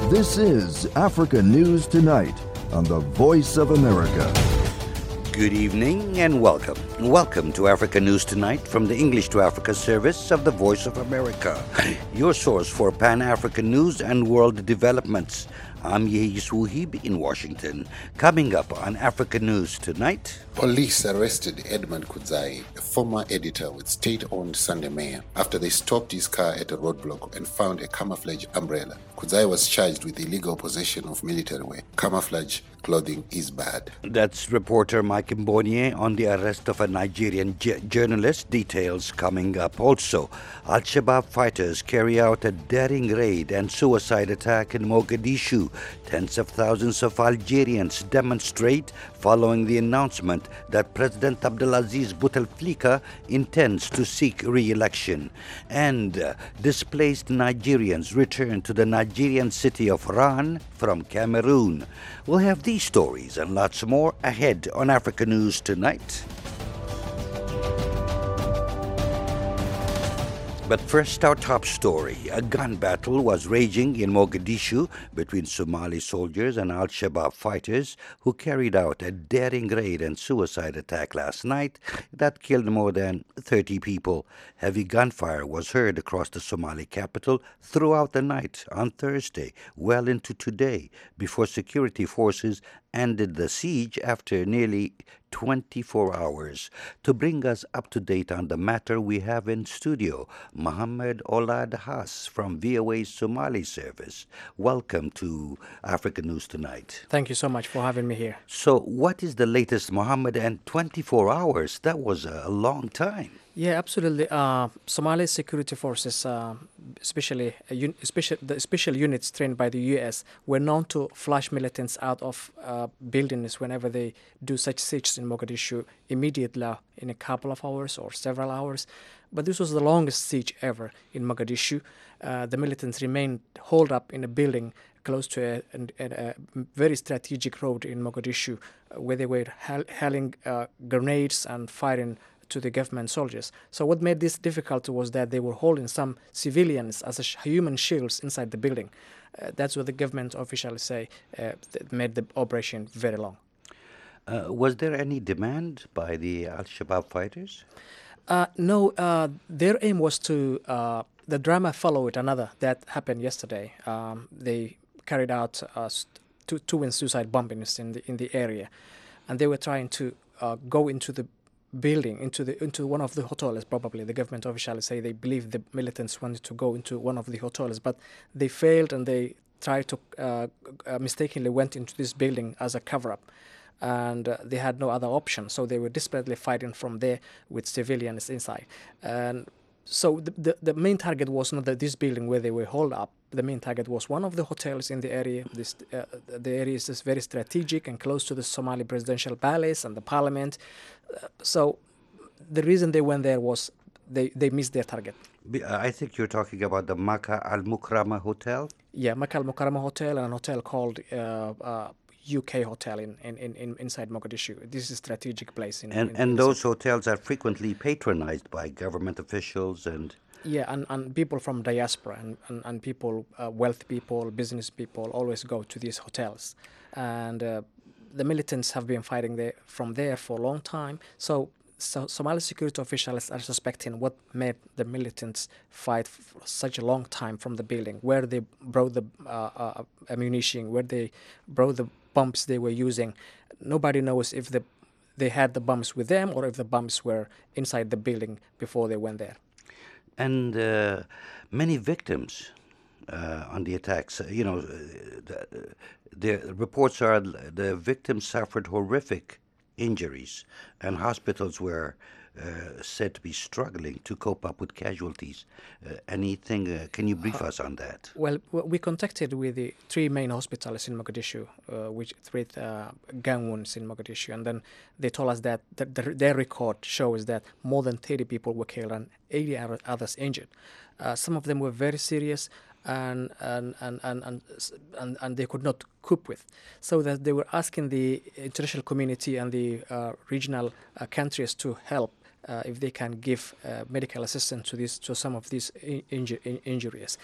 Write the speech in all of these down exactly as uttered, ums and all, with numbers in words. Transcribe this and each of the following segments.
This is Africa News Tonight on the Voice of America. Good evening and welcome. Welcome to Africa News Tonight from the English to Africa service of the Voice of America, your source for Pan-African news and world developments. I'm Yehis Wuhib in Washington. Coming up on Africa News Tonight. Police arrested Edmund Kudzai, a former editor with state-owned Sunday Mayor, after they stopped his car at a roadblock and found a camouflage umbrella. Kudzai was charged with illegal possession of military wear. Camouflage clothing is bad. That's reporter Mike Mbonye on the arrest of a Nigerian j- journalist. Details coming up. Also, Al-Shabaab fighters carry out a daring raid and suicide attack in Mogadishu. Tens of thousands of Algerians demonstrate following the announcement that President Abdelaziz Bouteflika intends to seek re-election. And uh, displaced Nigerians return to the Nigerian city of Ran from Cameroon. We'll have these stories and lots more ahead on Africa News Tonight. But first, our top story. A gun battle was raging in Mogadishu between Somali soldiers and Al-Shabaab fighters who carried out a daring raid and suicide attack last night that killed more than thirty people. Heavy gunfire was heard across the Somali capital throughout the night on Thursday, well into today, before security forces ended the siege after nearly twenty-four hours. To bring us up to date on the matter, we have in studio Mohammed Olad Haas from V O A's Somali service. Welcome to Africa News Tonight. Thank you so much for having me here. So, what is the latest, Mohammed? And twenty-four hours, that was a long time. Yeah, absolutely. Uh, Somali security forces, uh, especially uh, un- special, the special units trained by the U S, were known to flush militants out of uh, buildings whenever they do such sieges in Mogadishu immediately in a couple of hours or several hours. But this was the longest siege ever in Mogadishu. Uh, the militants remained holed up in a building close to a, a, a very strategic road in Mogadishu, uh, where they were hurl- hurling uh, grenades and firing to the government soldiers. So what made this difficult was that they were holding some civilians as a sh- human shields inside the building. Uh, that's what the government officials say uh, that made the operation very long. Uh, was there any demand by the Al-Shabaab fighters? Uh, no, uh, their aim was to, uh, the drama followed another that happened yesterday. Um, they carried out uh, two, two suicide bombings in the, in the area, and they were trying to uh, go into the building into the into one of the hotels. Probably the government officials say they believe the militants wanted to go into one of the hotels, but they failed and they tried to uh, uh, mistakenly went into this building as a cover-up, and uh, they had no other option, so they were desperately fighting from there with civilians inside. And so the, the, the main target was not that this building where they were holed up. The main target was one of the hotels in the area. This, uh, the area is just very strategic and close to the Somali presidential palace and the parliament. Uh, so the reason they went there was they, they missed their target. I think you're talking about the Makkah Al Mukarramah Hotel? Yeah, Makkah Al Mukarramah Hotel and a hotel called uh, uh, U K Hotel in, in, in inside Mogadishu. This is a strategic place. In, and in, and in those hotels are frequently patronized by government officials and... Yeah, and, and people from diaspora and, and, and people, uh, wealthy people, business people always go to these hotels. And uh, the militants have been fighting there from there for a long time. So, so Somali security officials are suspecting what made the militants fight for such a long time from the building, where they brought the uh, uh, ammunition, where they brought the bombs they were using. Nobody knows if the, they had the bombs with them or if the bombs were inside the building before they went there. And uh, many victims uh, on the attacks. You know, the, the reports are the victims suffered horrific injuries, and hospitals were uh, said to be struggling to cope up with casualties. Uh, anything? Uh, can you brief uh, us on that? Well, we contacted with the three main hospitals in Mogadishu, uh, which treat uh, gun wounds in Mogadishu, and then they told us that the, the, their record shows that more than thirty people were killed and eighty others injured. Uh, some of them were very serious, and and, and, and, and and and they could not cope with. So that they were asking the international community and the uh, regional uh, countries to help uh, if they can give uh, medical assistance to this to some of these inju- injuries.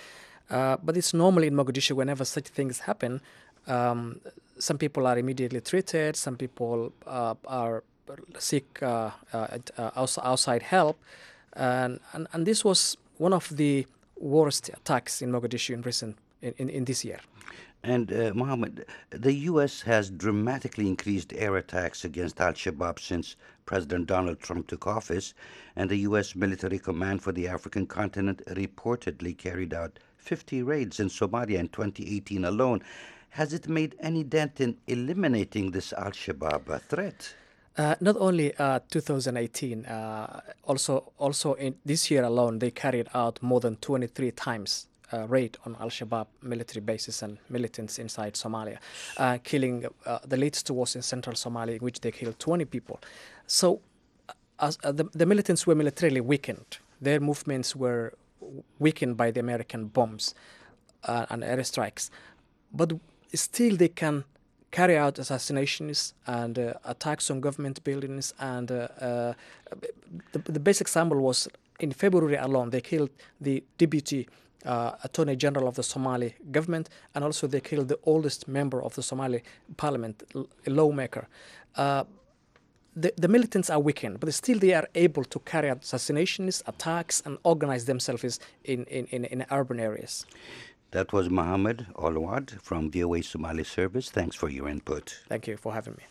Uh, but it's normally in Mogadishu, whenever such things happen, um, some people are immediately treated, some people uh, are seek uh, uh, uh, outside help. And, and, and this was one of the worst attacks in Mogadishu in recent, in, in, in this year. And uh, Mohammed, the U S has dramatically increased air attacks against Al-Shabaab since President Donald Trump took office, and the U S Military Command for the African continent reportedly carried out fifty raids in Somalia in twenty eighteen alone. Has it made any dent in eliminating this Al-Shabaab uh, threat? Uh, not only uh, two thousand eighteen, uh, also also in this year alone, they carried out more than twenty-three times Uh, raid on Al-Shabaab military bases and militants inside Somalia, uh, killing, uh, the latest was in central Somalia, in which they killed twenty people. So uh, as, uh, the, the militants were militarily weakened. Their movements were weakened by the American bombs uh, and airstrikes. But still they can carry out assassinations and uh, attacks on government buildings. And uh, uh, the, the basic example was in February alone, they killed the deputy Uh, Attorney General of the Somali government, and also they killed the oldest member of the Somali parliament, a lawmaker. Uh, the, the militants are weakened, but still they are able to carry out assassinations, attacks, and organize themselves in, in, in, in urban areas. That was Mohammed Olwad from V O A Somali Service. Thanks for your input. Thank you for having me.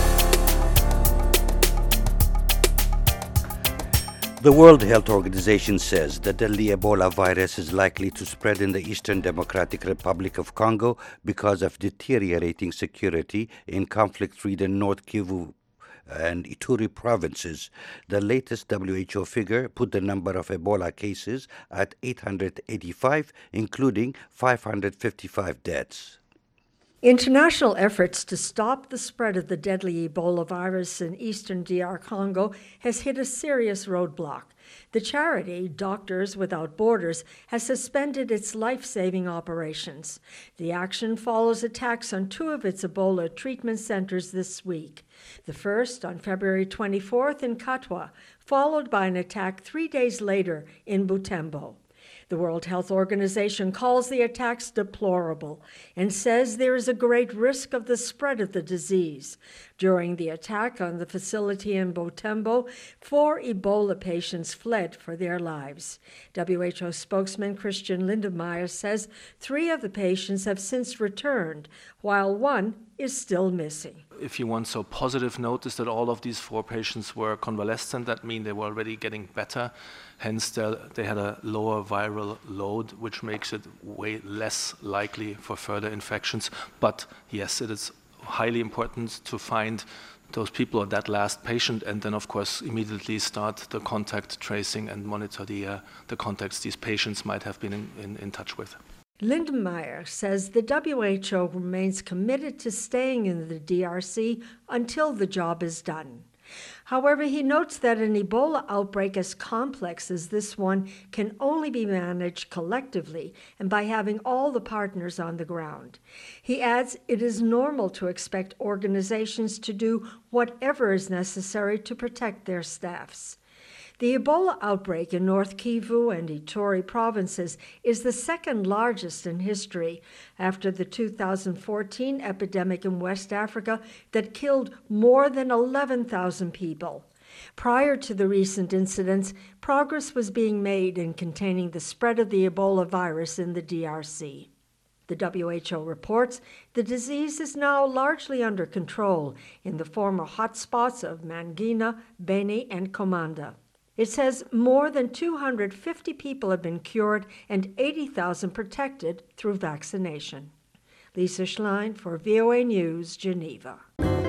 The World Health Organization says the deadly Ebola virus is likely to spread in the Eastern Democratic Republic of Congo because of deteriorating security in conflict-ridden North Kivu and Ituri provinces. The latest W H O figure put the number of Ebola cases at eight hundred eighty-five, including five hundred fifty-five deaths. International efforts to stop the spread of the deadly Ebola virus in eastern D R Congo has hit a serious roadblock. The charity, Doctors Without Borders, has suspended its life-saving operations. The action follows attacks on two of its Ebola treatment centers this week. The first on February twenty-fourth in Katwa, followed by an attack three days later in Butembo. The World Health Organization calls the attacks deplorable and says there is a great risk of the spread of the disease. During the attack on the facility in Butembo, four Ebola patients fled for their lives. W H O spokesman Christian Lindemeyer says three of the patients have since returned, while one is still missing. If you want, so positive note is that all of these four patients were convalescent. That means they were already getting better. Hence, they had a lower viral load, which makes it way less likely for further infections. But yes, it is highly important to find those people or that last patient, and then, of course, immediately start the contact tracing and monitor the, uh, the contacts these patients might have been in, in, in touch with. Lindemeyer says the W H O remains committed to staying in the D R C until the job is done. However, he notes that an Ebola outbreak as complex as this one can only be managed collectively and by having all the partners on the ground. He adds it is normal to expect organizations to do whatever is necessary to protect their staffs. The Ebola outbreak in North Kivu and Ituri provinces is the second largest in history after the two thousand fourteen epidemic in West Africa that killed more than eleven thousand people. Prior to the recent incidents, progress was being made in containing the spread of the Ebola virus in the D R C. The W H O reports the disease is now largely under control in the former hotspots of Mangina, Beni, and Komanda. It says more than two hundred fifty people have been cured and eighty thousand protected through vaccination. Lisa Schlein for V O A News, Geneva.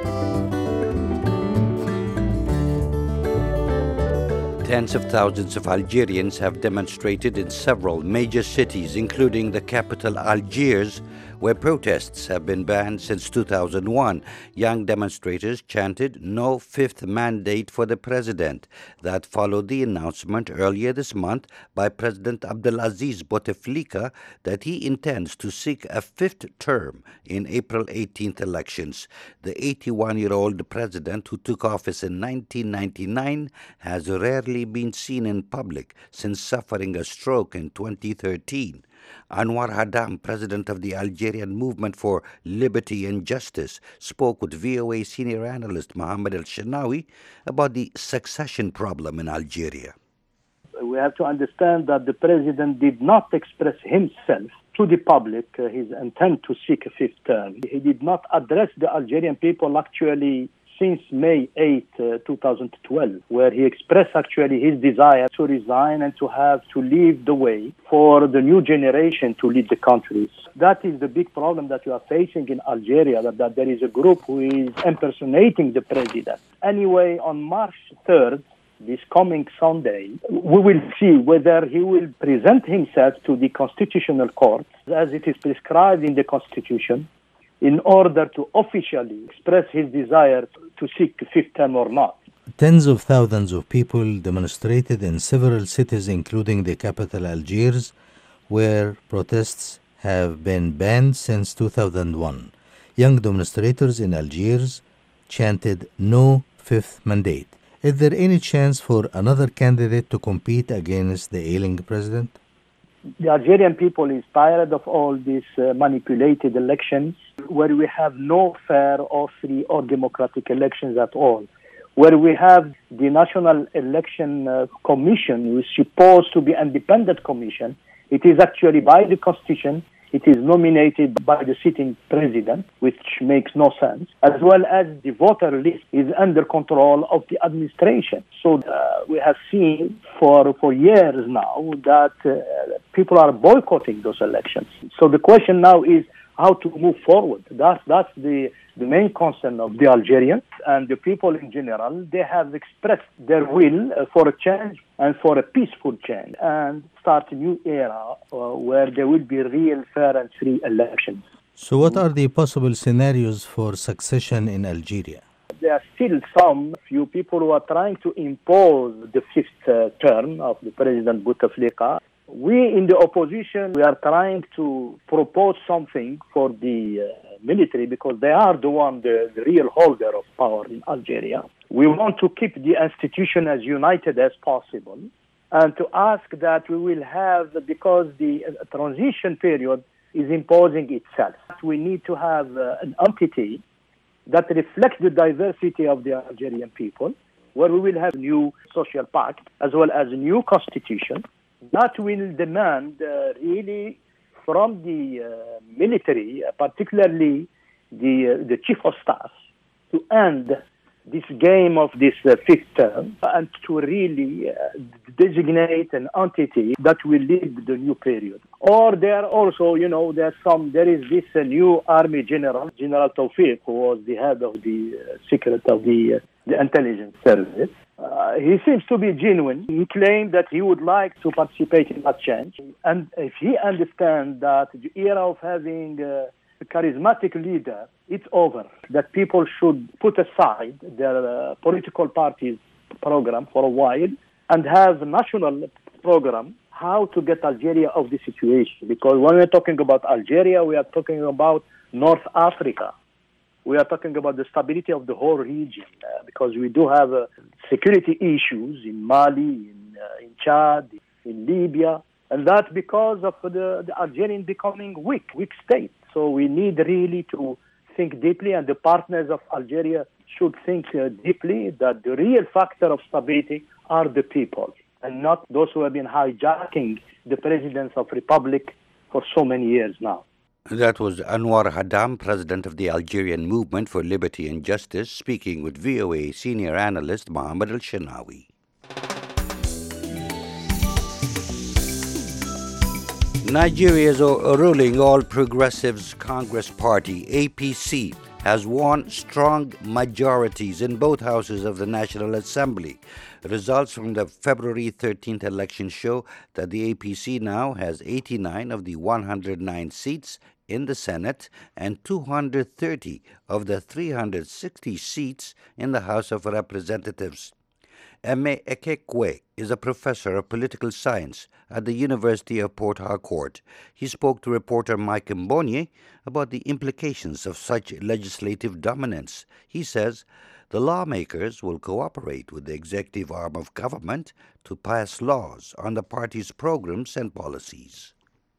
Tens of thousands of Algerians have demonstrated in several major cities, including the capital Algiers, where protests have been banned since two thousand one. Young demonstrators chanted "No Fifth Mandate for the President." That followed the announcement earlier this month by President Abdelaziz Bouteflika that he intends to seek a fifth term in April eighteenth elections. The eighty-one-year-old president, who took office in nineteen ninety-nine, has rarely been seen in public since suffering a stroke in twenty thirteen. Anwar Haddam, president of the Algerian Movement for Liberty and Justice, spoke with V O A senior analyst Mohammed El-Shenawi about the succession problem in Algeria. We have to understand that the president did not express himself to the public uh, his intent to seek a fifth term. He did not address the Algerian people actually since May eighth, uh, two thousand twelve, where he expressed actually his desire to resign and to have to leave the way for the new generation to lead the country. That is the big problem that you are facing in Algeria, that, that there is a group who is impersonating the president. Anyway, on March third, this coming Sunday, we will see whether he will present himself to the Constitutional Court, as it is prescribed in the Constitution, in order to officially express his desire to seek a fifth term or not. Tens of thousands of people demonstrated in several cities, including the capital Algiers, where protests have been banned since two thousand one. Young demonstrators in Algiers chanted "No Fifth Mandate." Is there any chance for another candidate to compete against the ailing president? The Algerian people is tired of all these uh, manipulated elections, where we have no fair or free or democratic elections at all, where we have the National Election uh, Commission, which is supposed to be an independent commission. It is actually by the Constitution. It is nominated by the sitting president, which makes no sense, as well as the voter list is under control of the administration. So uh, we have seen for, for years now that uh, people are boycotting those elections. So the question now is how to move forward. That's, that's the, the main concern of the Algerians and the people in general. They have expressed their will uh, for a change and for a peaceful change, and start a new era uh, where there will be real, fair and free elections. So what are the possible scenarios for succession in Algeria? There are still some few people who are trying to impose the fifth uh, term of the President Bouteflika. We in the opposition, we are trying to propose something for the uh, military, because they are the one, the, the real holder of power in Algeria. We want to keep the institution as united as possible, and to ask that we will have, because the uh, transition period is imposing itself, we need to have uh, an entity that reflects the diversity of the Algerian people, where we will have a new social pact as well as a new constitution that will demand uh, really from the uh, military, uh, particularly the uh, the chief of staff, to end this game of this uh, fifth term and to really uh, designate an entity that will lead the new period. Or there also, you know, there's some, there is this uh, new army general, General Tawfiq, who was the head of the uh, secret of the, uh, the intelligence service. Uh, he seems to be genuine. He claimed that he would like to participate in that change. And if he understands that the era of having uh, a charismatic leader, it's over, that people should put aside their uh, political parties program for a while and have a national program how to get Algeria out of the situation. Because when we're talking about Algeria, we are talking about North Africa. We are talking about the stability of the whole region, uh, because we do have uh, security issues in Mali, in, uh, in Chad, in Libya, and that's because of the, the Algerian becoming weak, weak state. So we need really to think deeply, and the partners of Algeria should think uh, deeply that the real factor of stability are the people, and not those who have been hijacking the presidents of republic for so many years now. That was Anwar Haddam, president of the Algerian Movement for Liberty and Justice, speaking with V O A senior analyst Mohammed El-Shenawi. Nigeria's ruling All Progressives Congress Party, A P C, has won strong majorities in both houses of the National Assembly. Results from the February thirteenth election show that the A P C now has eighty-nine of the one hundred nine seats in the Senate and two hundred thirty of the three hundred sixty seats in the House of Representatives. Eme Ekekwe is a professor of political science at the University of Port Harcourt. He spoke to reporter Mike Mbonye about the implications of such legislative dominance. He says the lawmakers will cooperate with the executive arm of government to pass laws on the party's programs and policies.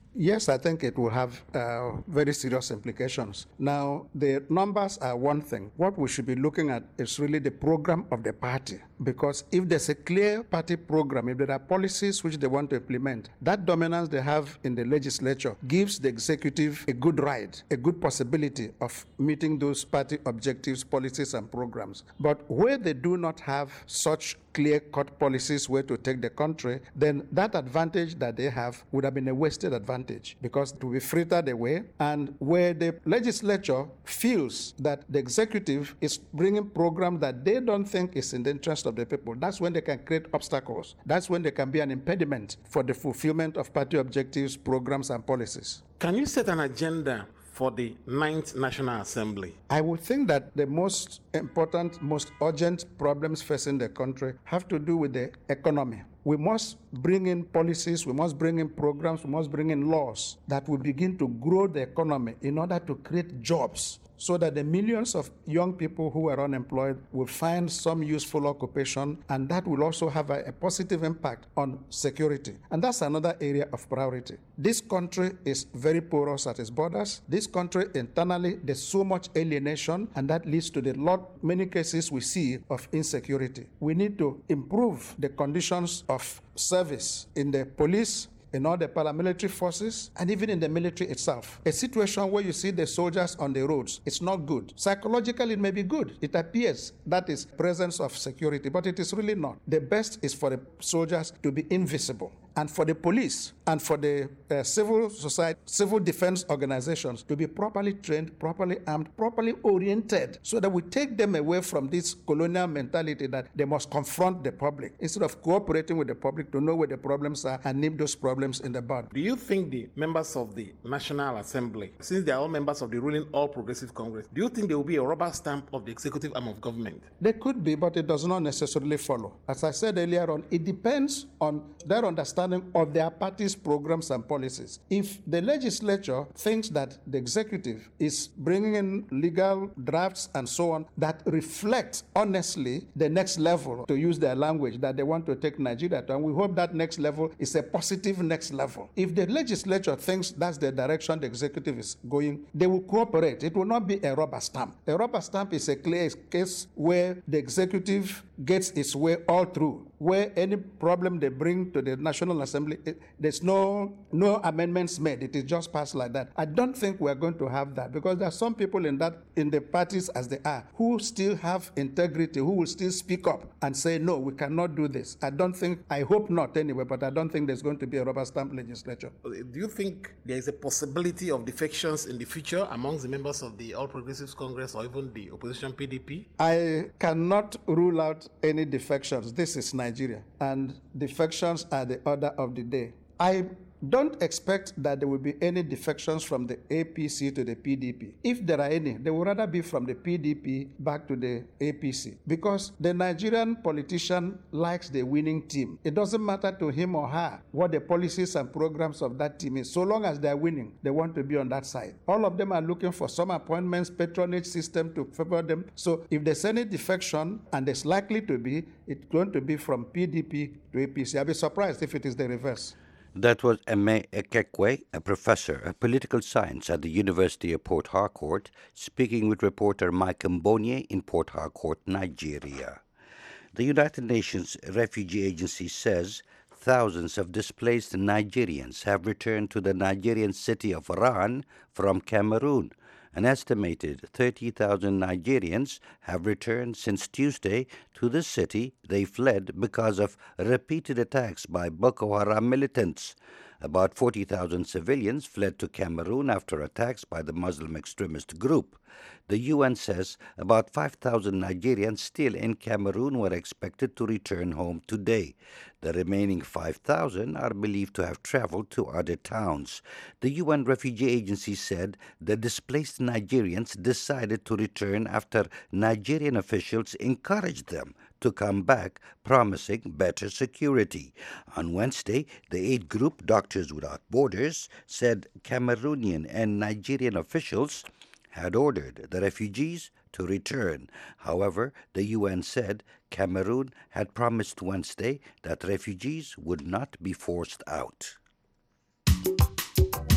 Yes, I think it will have uh, very serious implications. Now, the numbers are one thing. What we should be looking at is really the program of the party. Because if there's a clear party program, if there are policies which they want to implement, that dominance they have in the legislature gives the executive a good ride, a good possibility of meeting those party objectives, policies, and programs. But where they do not have such clear-cut policies where to take the country, then that advantage that they have would have been a wasted advantage because it will be frittered away. And where the legislature feels that the executive is bringing programs that they don't think is in the interest of the people, that's when they can create obstacles. That's when they can be an impediment for the fulfillment of party objectives, programs, and policies. Can you set an agenda for the ninth National Assembly? I would think that the most important, most urgent problems facing the country have to do with the economy. We must bring in policies, we must bring in programs, we must bring in laws that will begin to grow the economy in order to create jobs, so that the millions of young people who are unemployed will find some useful occupation, and that will also have a, a positive impact on security. And that's another area of priority. This country is very porous at its borders. This country internally, there's so much alienation, and that leads to the lot, many cases we see of insecurity. We need to improve the conditions of service in the police, in all the paramilitary forces, and even in the military itself. A situation where you see the soldiers on the roads, it's not good. Psychologically, it may be good. It appears that is presence of security, but it is really not. The best is for the soldiers to be invisible, and for the police and for the uh, civil society, civil defense organizations to be properly trained, properly armed, properly oriented, so that we take them away from this colonial mentality that they must confront the public instead of cooperating with the public to know where the problems are and nip those problems in the bud. Do you think the members of the National Assembly, since they are all members of the ruling All Progressive Congress, do you think there will be a rubber stamp of the executive arm of government? They could be, but it does not necessarily follow. As I said earlier on, it depends on their understanding of their party's programs and policies. If the legislature thinks that the executive is bringing in legal drafts and so on that reflect honestly the next level, to use their language, that they want to take Nigeria to, and we hope that next level is a positive next level. If the legislature thinks that's the direction the executive is going, they will cooperate. It will not be a rubber stamp. A rubber stamp is a clear case where the executive gets its way all through, where any problem they bring to the National Assembly, it, there's no no amendments made. It is just passed like that. I don't think we're going to have that, because there are some people in that in the parties as they are who still have integrity, who will still speak up and say, no, we cannot do this. I don't think, I hope not anyway, but I don't think there's going to be a rubber stamp legislature. Do you think there is a possibility of defections in the future amongst the members of the All Progressives Congress or even the opposition P D P? I cannot rule out any defections. This is Nigeria, and defections are the order of the day. I don't expect that there will be any defections from the A P C to the P D P. If there are any, they would rather be from the P D P back to the A P C, because the Nigerian politician likes the winning team. It doesn't matter to him or her what the policies and programs of that team is. So long as they're winning, they want to be on that side. All of them are looking for some appointments, patronage system to favor them. So if there's any defection, and there's likely to be, it's going to be from P D P to A P C. I'll be surprised if it is the reverse. That was Eme Ekekwe, a professor of political science at the University of Port Harcourt, speaking with reporter Mike Mbonye in Port Harcourt, Nigeria. The United Nations Refugee Agency says thousands of displaced Nigerians have returned to the Nigerian city of Oran from Cameroon. An estimated thirty thousand Nigerians have returned since Tuesday to the city they fled because of repeated attacks by Boko Haram militants. About forty thousand civilians fled to Cameroon after attacks by the Muslim extremist group. The U N says about five thousand Nigerians still in Cameroon were expected to return home today. The remaining five thousand are believed to have traveled to other towns. The U N Refugee Agency said the displaced Nigerians decided to return after Nigerian officials encouraged them to come back, promising better security. On Wednesday, the aid group Doctors Without Borders said Cameroonian and Nigerian officials had ordered the refugees to return. However, the U N said Cameroon had promised Wednesday that refugees would not be forced out.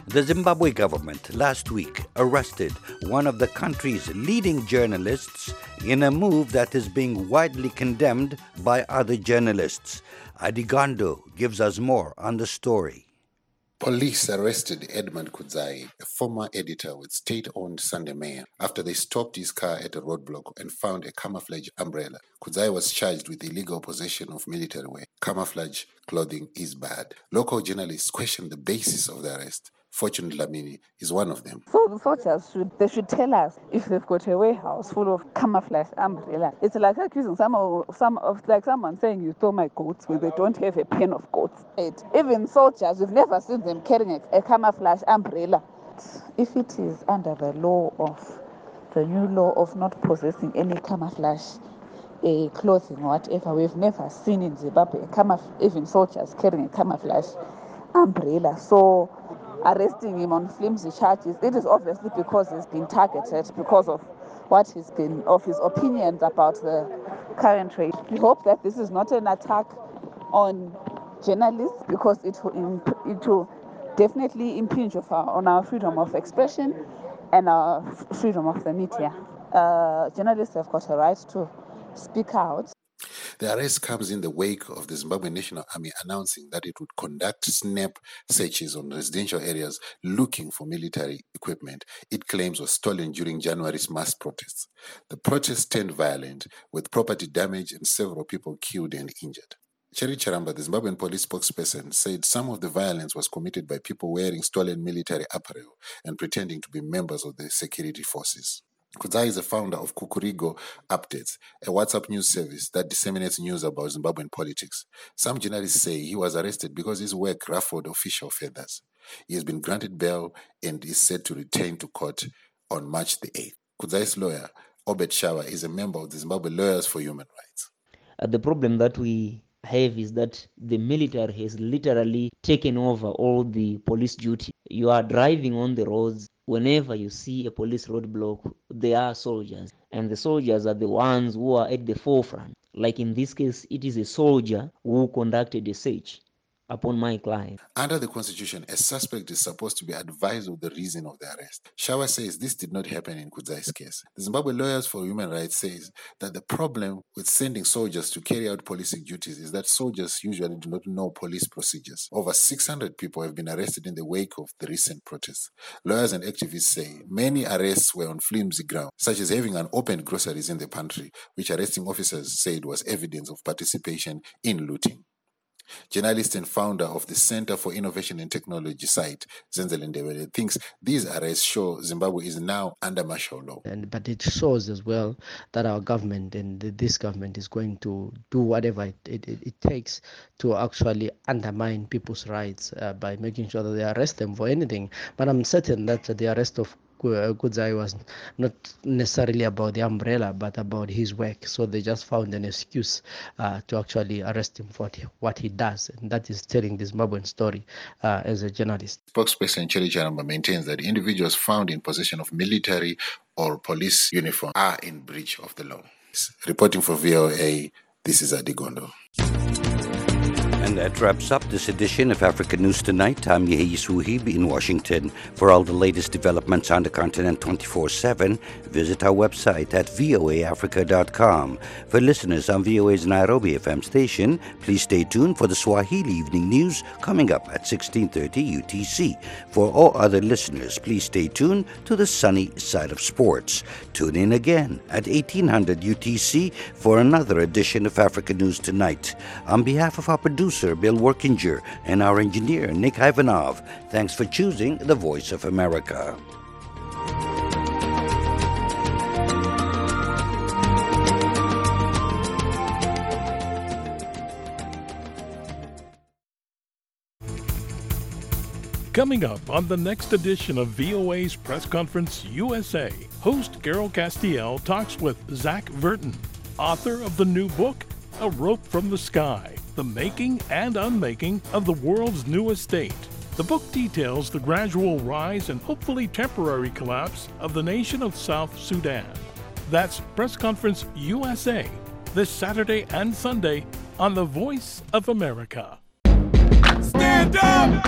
The Zimbabwe government last week arrested one of the country's leading journalists in a move that is being widely condemned by other journalists. Adigondo gives us more on the story. Police arrested Edmund Kudzai, a former editor with state-owned Sunday Mayor, after they stopped his car at a roadblock and found a camouflage umbrella. Kudzai was charged with illegal possession of military wear. Camouflage clothing is bad. Local journalists questioned the basis of the arrest. Fortune Dlamini is one of them. So the soldiers should they should tell us if they've got a warehouse full of camouflage umbrella. It's like accusing some of some of like someone saying you stole my goats when they don't have a pen of goats. It, even soldiers, we've never seen them carrying a, a camouflage umbrella. If it is under the law of the new law of not possessing any camouflage uh, clothing or whatever, we've never seen in Zimbabwe a camouflage, even soldiers carrying a camouflage umbrella. So arresting him on flimsy charges, it is obviously because he's been targeted because of what he's been, of his opinions about the current trade. We hope that this is not an attack on journalists, because it will, it will definitely impinge on our freedom of expression and our freedom of the media. Uh, journalists have got a right to speak out. The arrest comes in the wake of the Zimbabwe National Army announcing that it would conduct snap searches on residential areas looking for military equipment it claims was stolen during January's mass protests. The protests turned violent, with property damage and several people killed and injured. Cherry Charamba, the Zimbabwean police spokesperson, said some of the violence was committed by people wearing stolen military apparel and pretending to be members of the security forces. Kudzai is the founder of Kukurigo Updates, a WhatsApp news service that disseminates news about Zimbabwean politics. Some journalists say he was arrested because his work ruffled official feathers. He has been granted bail and is set to return to court on March the eighth. Kudzai's lawyer, Obed Shawa, is a member of the Zimbabwe Lawyers for Human Rights. Uh, the problem that we have is that the military has literally taken over all the police duty. You are driving on the roads. Whenever you see a police roadblock, there are soldiers, and the soldiers are the ones who are at the forefront. Like in this case, it is a soldier who conducted a search upon my client. Under the Constitution, a suspect is supposed to be advised of the reason of the arrest. Shawa says this did not happen in Kudzai's case. The Zimbabwe Lawyers for Human Rights says that the problem with sending soldiers to carry out policing duties is that soldiers usually do not know police procedures. Over six hundred people have been arrested in the wake of the recent protests. Lawyers and activists say many arrests were on flimsy ground, such as having unopened groceries in the pantry, which arresting officers said was evidence of participation in looting. Journalist and founder of the Center for Innovation and Technology site, Zenzele Ndebele, thinks these arrests show Zimbabwe is now under martial law. And, but it shows as well that our government and this government is going to do whatever it, it, it takes to actually undermine people's rights uh, by making sure that they arrest them for anything. But I'm certain that the arrest of Kudzai was not necessarily about the umbrella, but about his work. So they just found an excuse uh, to actually arrest him for what he does, and that is telling the Zimbabwean story uh, as a journalist. Spokesperson Cherry Charamba maintains that individuals found in possession of military or police uniform are in breach of the law. Reporting for V O A, this is Adigondo. And that wraps up this edition of Africa News Tonight. I'm Yehi Suhib in Washington. For all the latest developments on the continent twenty-four seven, visit our website at voa africa dot com. For listeners on V O A's Nairobi F M station, please stay tuned for the Swahili Evening News coming up at sixteen thirty U T C. For all other listeners, please stay tuned to the sunny side of sports. Tune in again at eighteen hundred U T C for another edition of Africa News Tonight. On behalf of our producer, Bill Workinger, and our engineer, Nick Ivanov, thanks for choosing the Voice of America. Coming up on the next edition of V O A's Press Conference U S A, host Carol Castiel talks with Zach Verton, author of the new book, A Rope from the Sky, the making and unmaking of the world's newest state. The book details the gradual rise and hopefully temporary collapse of the nation of South Sudan. That's Press Conference U S A, this Saturday and Sunday on The Voice of America. Stand up!